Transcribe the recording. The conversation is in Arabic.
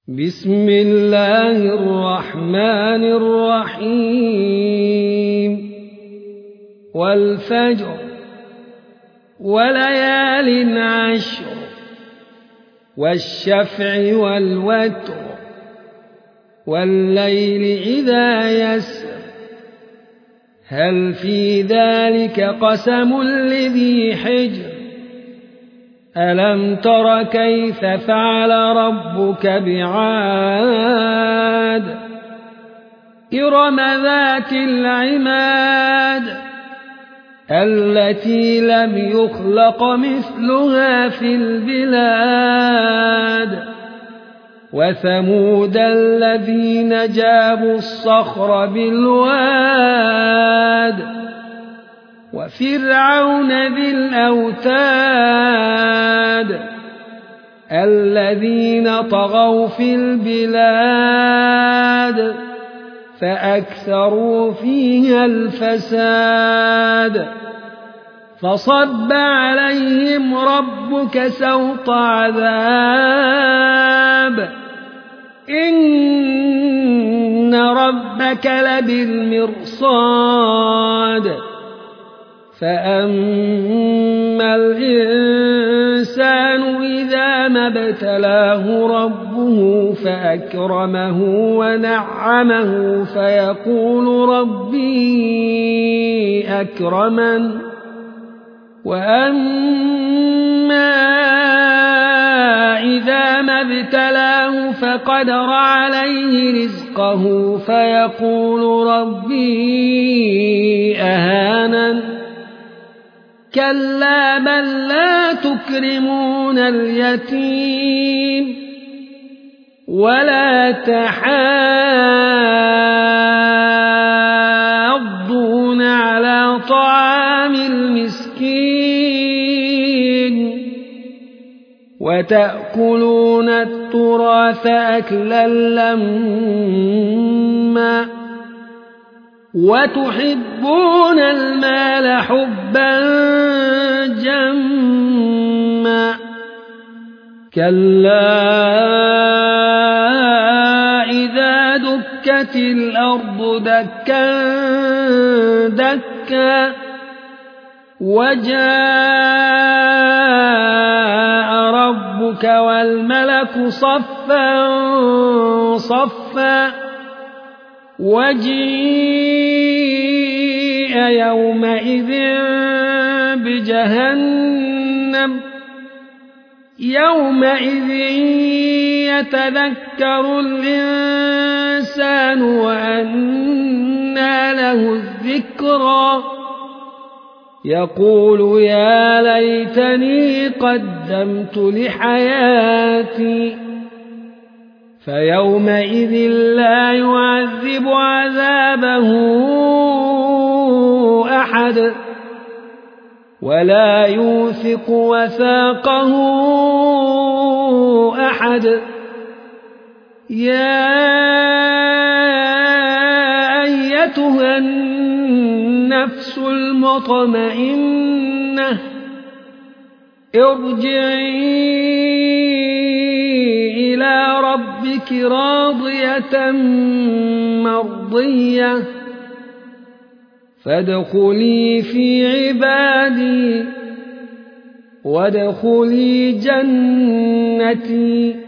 بسم الله الرحمن الرحيم والفجر وليال عشر والشفع والوتر والليل إذا يسر هل في ذلك قسم لذي حجر ألم تر كيف فعل ربك بعاد إرم ذات العماد التي لم يخلق مثلها في البلاد وثمود الذين جابوا الصخر بالواد وفرعون ذي الأوتاد الذين طغوا في البلاد فأكثروا فيها الفساد فصب عليهم ربك سوط عذاب إن ربك لبالمرصاد فأما الإنسان إذا ما ابتلاه ربه فأكرمه ونعمه فيقول ربي أكرمن وأما إذا ما ابتلاه فقدر عليه رزقه فيقول ربي أهانن كلا بل لا تكرمون اليتيم ولا تحاضون على طعام المسكين وتأكلون التراث أكلا لما وتحبون المال حبا جما كلا إذا دكت الأرض دكا دكا وجاء ربك والملك صفا صفا وجيء يومئذ بجهنم يومئذ يتذكر الإنسان وأنى له الذكرى يقول يا ليتني قدمت لحياتي فيومئذ لا يعذب عذابه أحد ولا يوثق وثاقه أحد يا أيتها النفس المطمئنة ارجعي إلى ربك راضية مرضية فادخلي في عبادي وادخلي جنتي